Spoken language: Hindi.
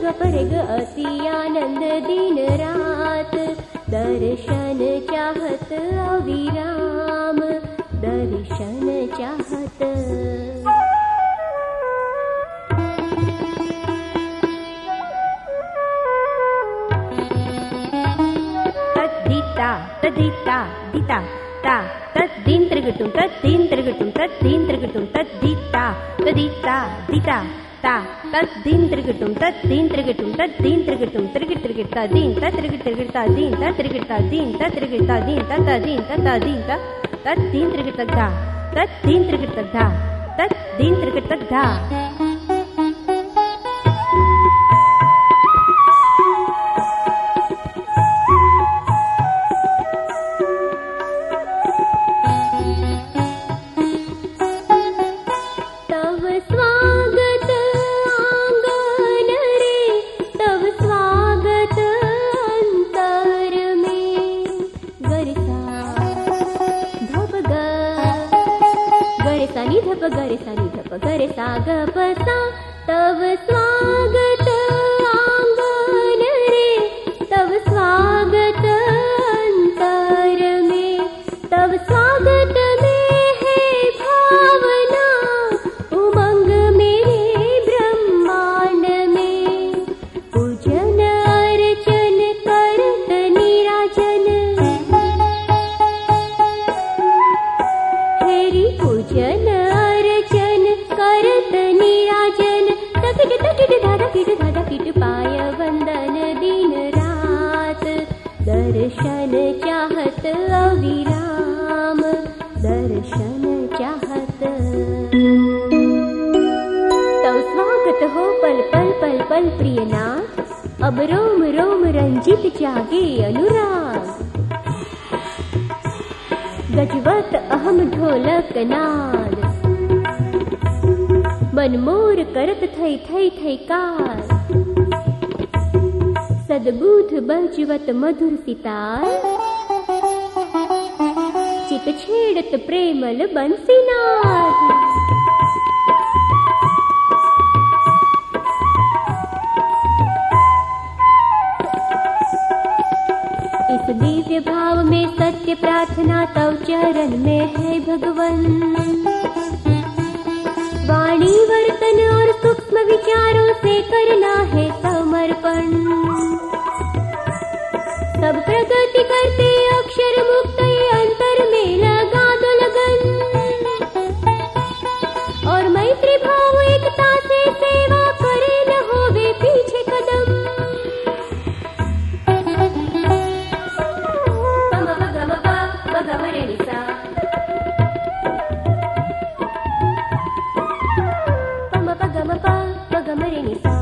स्वपरग अति आनंद दिन रात, दर्शन चाहत अविराम, दर्शन चाहत। तद्दिता तद्दिता दिता ता तद्दीन त्रिगुटुम तद्दीन त्रिगुटुम तद्दीन त्रिगुटुम तद्दिता तद्दिता दिता ता तद्दीन त्रिगुटुम तद्दीन त्रिगुटुम तद्दीन त्रिगुटुम त्रिगुट त्रिगुटा दीन तत्रिगुट त्रिगुटा दीन तत्रिगुटा दीन तत्रिगुटा दीन तत्दीन तत्दीन तद्दीन त्रिगुट धा तद्दीन त्रिगुट धा तद्दीन त्रिगुट धा। गरे सा नि धप गरे सा ग प सा तव स्वागत आंगन रे, तव स्वागत अंतर में, तव स्वागत में है भावना, उमंग मेरे ब्रह्मांड में। पूजन अर्चन करत निराजन, हेरी पूजन करत निराजन, तकिट तकिट धाधा किट पाय वंदन दिन रात, दर्शन चाहत अविराम, दर्शन चाहत। तव स्वागत हो पल पल पल पल प्रियनाथ, अब रोम रोम रंजित जागे अनुराग। गजवत अहम ढोलक नाद, मनमोर करत थई थई थई कार, सद्बुध बजवत मधुर सितार, चित छेड़त प्रेमल बंसीनाद। इस दिव्य भाव में सत्य प्रार्थना तव चरण में है भगवन। वाणी वर्तन और सूक्ष्म विचारों से करना है समर्पण, सब प्रगति करते अक्षर मुक्त अंतर में लगा दो लगन, और मैत्री भाव एकता से सेवा करे न होवे पीछे कदम। पम गम प गम रे नि सा, गम प गम रे नि सा।